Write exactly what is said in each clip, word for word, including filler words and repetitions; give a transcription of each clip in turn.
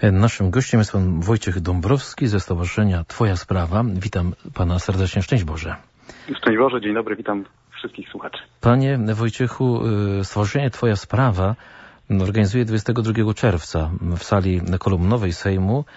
Naszym gościem jest pan Wojciech Dąbrowski ze Stowarzyszenia Twoja Sprawa. Witam pana serdecznie. Szczęść Boże. Szczęść Boże, dzień dobry, witam wszystkich słuchaczy. Panie Wojciechu, Stowarzyszenie Twoja Sprawa organizuje dwudziestego drugiego czerwca w sali kolumnowej Sejmu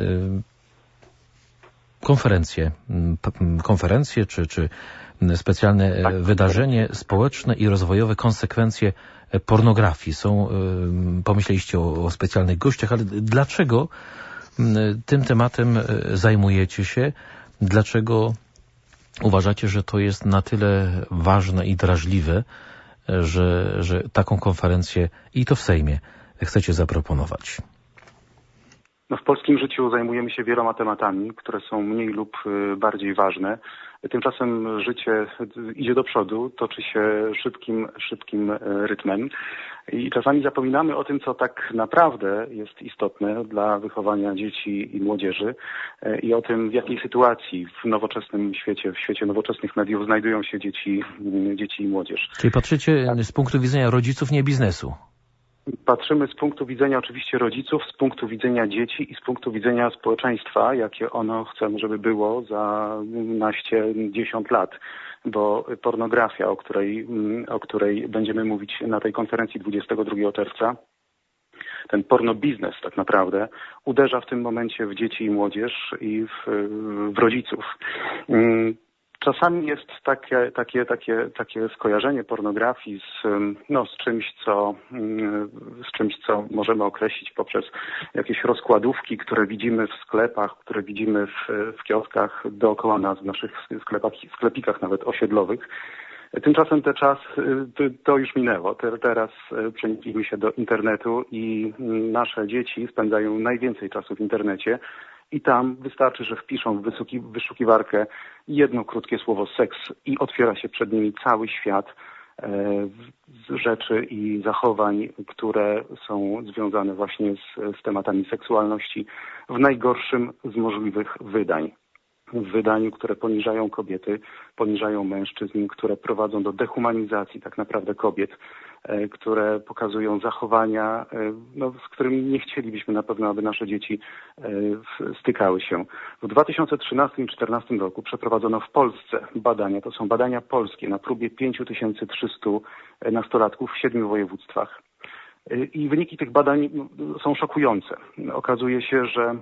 konferencję, konferencję czy, czy specjalne tak, wydarzenie społeczne i rozwojowe konsekwencje pornografii. Są, pomyśleliście o, o specjalnych gościach, ale dlaczego tym tematem zajmujecie się? Dlaczego uważacie, że to jest na tyle ważne i drażliwe, że, że taką konferencję i to w Sejmie chcecie zaproponować? No w polskim życiu zajmujemy się wieloma tematami, które są mniej lub bardziej ważne. Tymczasem życie idzie do przodu, toczy się szybkim, szybkim rytmem i czasami zapominamy o tym, co tak naprawdę jest istotne dla wychowania dzieci i młodzieży i o tym, w jakiej sytuacji w nowoczesnym świecie, w świecie nowoczesnych mediów znajdują się dzieci, dzieci i młodzież. Czyli patrzycie tak. z punktu widzenia rodziców, nie biznesu. Patrzymy z punktu widzenia oczywiście rodziców, z punktu widzenia dzieci i z punktu widzenia społeczeństwa, jakie ono chcemy, żeby było za naście, dziesiąt lat. Bo pornografia, o której, o której będziemy mówić na tej konferencji dwudziestego drugiego czerwca, ten pornobiznes tak naprawdę uderza w tym momencie w dzieci i młodzież i w, w rodziców. Czasami jest takie, takie, takie, takie skojarzenie pornografii z, no, z czymś, co, z czymś, co możemy określić poprzez jakieś rozkładówki, które widzimy w sklepach, które widzimy w, w kioskach dookoła nas, w naszych sklepach, sklepikach nawet osiedlowych. Tymczasem ten czas, to już minęło. Teraz przenieśliśmy się do internetu i nasze dzieci spędzają najwięcej czasu w internecie. I tam wystarczy, że wpiszą w wyszuki, wyszukiwarkę jedno krótkie słowo seks i otwiera się przed nimi cały świat e, rzeczy i zachowań, które są związane właśnie z, z tematami seksualności w najgorszym z możliwych wydań. W wydaniu, które poniżają kobiety, poniżają mężczyzn, które prowadzą do dehumanizacji tak naprawdę kobiet, e, które pokazują zachowania, e, no, z którymi nie chcielibyśmy na pewno, aby nasze dzieci e, w, stykały się. W dwa tysiące trzynastym i dwa tysiące czternastym roku przeprowadzono w Polsce badania, to są badania polskie, na próbie pięć tysięcy trzysta nastolatków w siedmiu województwach. E, I wyniki tych badań no, są szokujące. Okazuje się, że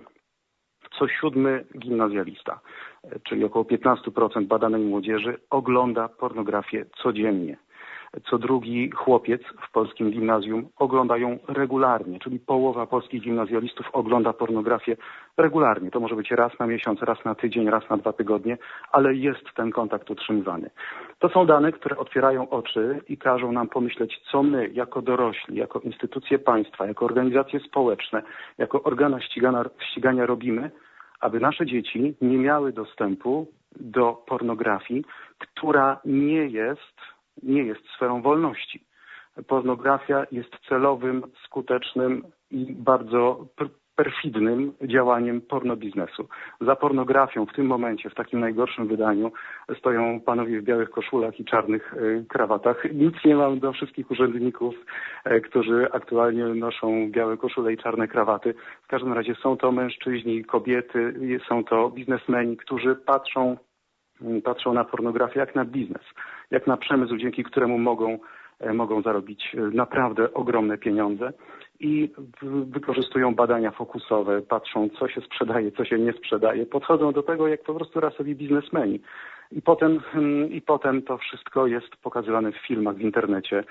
co siódmy gimnazjalista, czyli około piętnaście procent badanej młodzieży, ogląda pornografię codziennie. Co drugi chłopiec w polskim gimnazjum ogląda ją regularnie, czyli połowa polskich gimnazjalistów ogląda pornografię regularnie. To może być raz na miesiąc, raz na tydzień, raz na dwa tygodnie, ale jest ten kontakt utrzymywany. To są dane, które otwierają oczy i każą nam pomyśleć, co my jako dorośli, jako instytucje państwa, jako organizacje społeczne, jako organa ścigania, ścigania robimy, aby nasze dzieci nie miały dostępu do pornografii, która nie jest nie jest sferą wolności. Pornografia jest celowym, skutecznym i bardzo perfidnym działaniem pornobiznesu. Za pornografią w tym momencie, w takim najgorszym wydaniu, stoją panowie w białych koszulach i czarnych krawatach. Nic nie mam do wszystkich urzędników, którzy aktualnie noszą białe koszule i czarne krawaty. W każdym razie są to mężczyźni, kobiety, są to biznesmeni, którzy patrzą patrzą na pornografię jak na biznes, jak na przemysł, dzięki któremu mogą, mogą zarobić naprawdę ogromne pieniądze i wykorzystują badania fokusowe, patrzą, co się sprzedaje, co się nie sprzedaje, podchodzą do tego jak po prostu rasowi biznesmeni. I potem, I potem to wszystko jest pokazywane w filmach w internecie.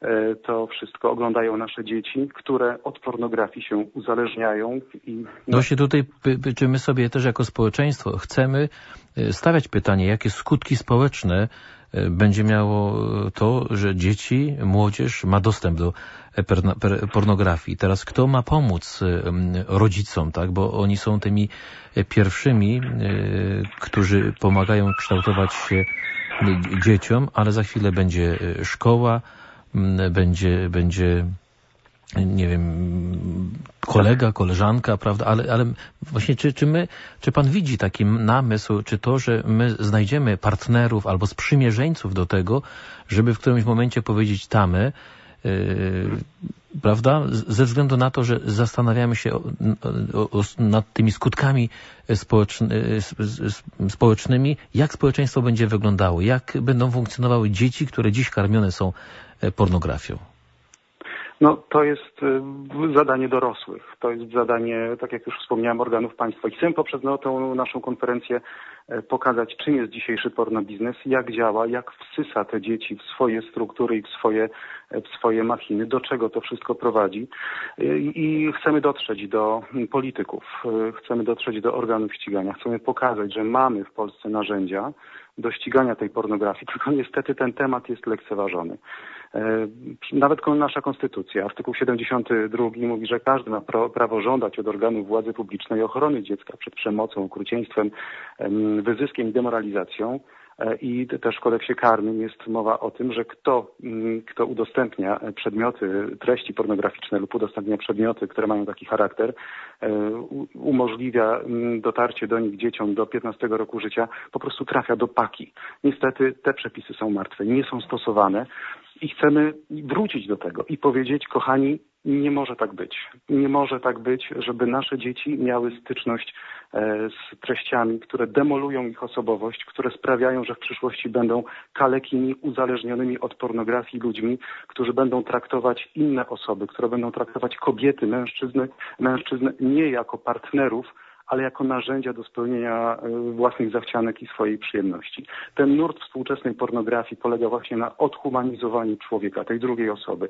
To wszystko oglądają nasze dzieci, które od pornografii się uzależniają. I no. no się tutaj, czy my sobie też jako społeczeństwo chcemy stawiać pytanie, jakie skutki społeczne będzie miało to, że dzieci, młodzież ma dostęp do pornografii. Teraz kto ma pomóc rodzicom, tak? Bo oni są tymi pierwszymi, którzy pomagają kształtować się dzieciom, ale za chwilę będzie szkoła, będzie, będzie nie wiem, kolega, koleżanka, prawda, ale, ale właśnie czy, czy my, czy pan widzi taki namysł, czy to, że my znajdziemy partnerów albo sprzymierzeńców do tego, żeby w którymś momencie powiedzieć tamy, prawda? Ze względu na to, że zastanawiamy się o, o, o, nad tymi skutkami społeczny, społecznymi, jak społeczeństwo będzie wyglądało, jak będą funkcjonowały dzieci, które dziś karmione są pornografią. No to jest zadanie dorosłych, to jest zadanie, tak jak już wspomniałem, organów państwa. I chcę poprzez no, tą naszą konferencję pokazać, czym jest dzisiejszy pornobiznes, jak działa, jak wsysa te dzieci w swoje struktury i w swoje, w swoje machiny, do czego to wszystko prowadzi. I chcemy dotrzeć do polityków, chcemy dotrzeć do organów ścigania, chcemy pokazać, że mamy w Polsce narzędzia do ścigania tej pornografii, tylko niestety ten temat jest lekceważony. Nawet nasza konstytucja, artykuł siedemdziesiąty drugi mówi, że każdy ma prawo żądać od organów władzy publicznej ochrony dziecka przed przemocą, okrucieństwem, wyzyskiem i demoralizacją. I też w kodeksie karnym jest mowa o tym, że kto, kto udostępnia przedmioty, treści pornograficzne lub udostępnia przedmioty, które mają taki charakter, umożliwia dotarcie do nich dzieciom do piętnastego roku życia, po prostu trafia do paki. Niestety te przepisy są martwe, nie są stosowane i chcemy wrócić do tego i powiedzieć, kochani, nie może tak być. Nie może tak być, żeby nasze dzieci miały styczność z treściami, które demolują ich osobowość, które sprawiają, że w przyszłości będą kalekimi, uzależnionymi od pornografii ludźmi, którzy będą traktować inne osoby, które będą traktować kobiety, mężczyzny, mężczyzn nie jako partnerów, ale jako narzędzia do spełnienia własnych zachcianek i swojej przyjemności. Ten nurt współczesnej pornografii polega właśnie na odhumanizowaniu człowieka, tej drugiej osoby.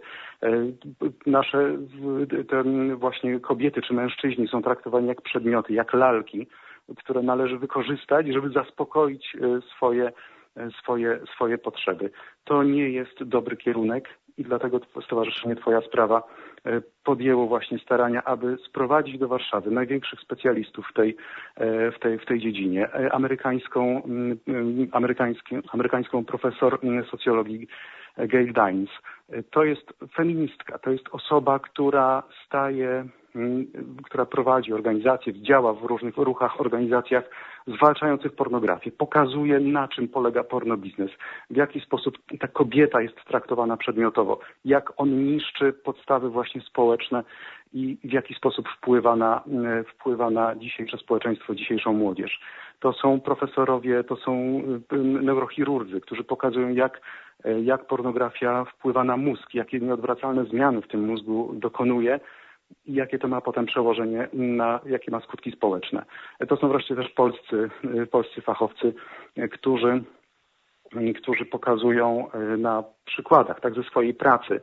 Nasze te właśnie kobiety czy mężczyźni są traktowani jak przedmioty, jak lalki, które należy wykorzystać, żeby zaspokoić swoje, swoje, swoje potrzeby. To nie jest dobry kierunek i dlatego Stowarzyszenie Twoja Sprawa podjęło właśnie starania, aby sprowadzić do Warszawy największych specjalistów w tej, w tej, w tej dziedzinie. Amerykańską, amerykańską, amerykańską profesor socjologii Gail Dines. To jest feministka, to jest osoba, która staje, która prowadzi organizacje, działa w różnych ruchach, organizacjach zwalczających pornografię. Pokazuje, na czym polega pornobiznes, w jaki sposób ta kobieta jest traktowana przedmiotowo, jak on niszczy podstawy właśnie społeczne i w jaki sposób wpływa na, wpływa na dzisiejsze społeczeństwo, dzisiejszą młodzież. To są profesorowie, to są neurochirurdzy, którzy pokazują, jak, jak pornografia wpływa na mózg, jakie nieodwracalne zmiany w tym mózgu dokonuje i jakie to ma potem przełożenie na, jakie ma skutki społeczne. To są wreszcie też polscy, polscy fachowcy, którzy, którzy pokazują na przykładach, tak, ze swojej pracy,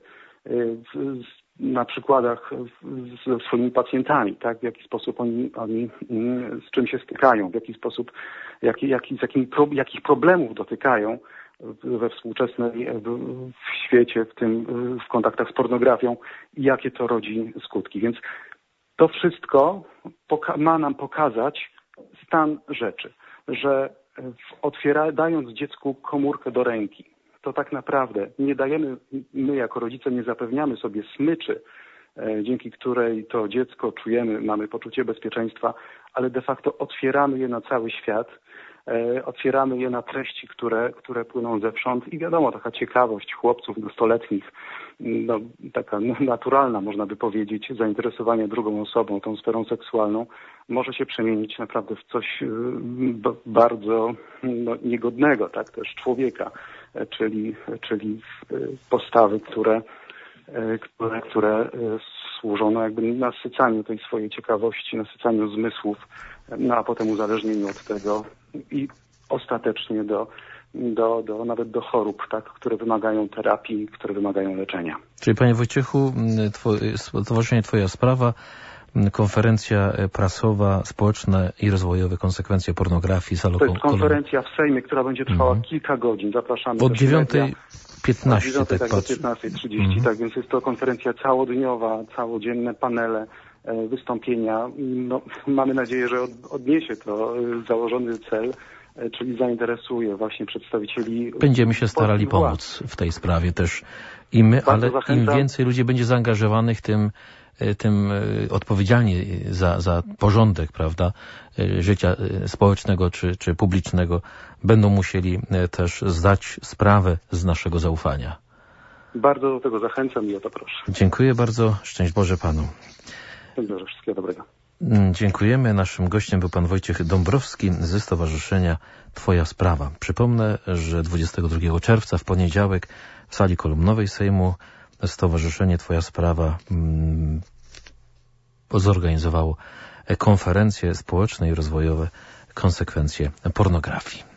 na przykładach ze swoimi pacjentami, tak, w jaki sposób oni, oni z czym się stykają, w jaki sposób, jaki, jaki, z jakimi, jakich problemów dotykają we współczesnej w świecie, w tym w kontaktach z pornografią i jakie to rodzi skutki. Więc to wszystko ma nam pokazać stan rzeczy, że otwiera, dając dziecku komórkę do ręki, to tak naprawdę nie dajemy, my jako rodzice nie zapewniamy sobie smyczy, dzięki której to dziecko czujemy, mamy poczucie bezpieczeństwa, ale de facto otwieramy je na cały świat, otwieramy je na treści, które, które płyną zewsząd i wiadomo, taka ciekawość chłopców nastoletnich, no, taka naturalna, można by powiedzieć, zainteresowanie drugą osobą, tą sferą seksualną, może się przemienić naprawdę w coś bardzo no, niegodnego, tak, też człowieka, czyli, czyli postawy, które, które, które służą no, jakby nasycaniu tej swojej ciekawości, nasycaniu zmysłów, no a potem uzależnieniu od tego i ostatecznie do, do, do nawet do chorób, tak, które wymagają terapii, które wymagają leczenia. Czyli panie Wojciechu, Stowarzyszenie Twoja Sprawa, konferencja prasowa, społeczne i rozwojowe konsekwencje pornografii. To jest konferencja w Sejmie, która będzie trwała mhm. kilka godzin. Zapraszamy. Od dziewiątej piętnaście. Od dziewiątej tak, do piętnastej trzydzieści. Mhm. Tak, więc jest to konferencja całodniowa, całodzienne panele, wystąpienia. No, mamy nadzieję, że odniesie to założony cel, czyli zainteresuje właśnie przedstawicieli. Będziemy się starali pomóc w tej sprawie też i my, ale im więcej ludzi będzie zaangażowanych, tym tym odpowiedzialni za, za porządek, prawda, życia społecznego czy, czy publicznego będą musieli też zdać sprawę z naszego zaufania. Bardzo do tego zachęcam i o to proszę. Dziękuję bardzo. Szczęść Boże Panu. Szczęść Boże, wszystkiego dobrego. Dziękujemy. Naszym gościem był pan Wojciech Dąbrowski ze Stowarzyszenia Twoja Sprawa. Przypomnę, że dwudziestego drugiego czerwca w poniedziałek w sali kolumnowej Sejmu Stowarzyszenie Twoja Sprawa mm, zorganizowało konferencje społeczne i rozwojowe konsekwencje pornografii.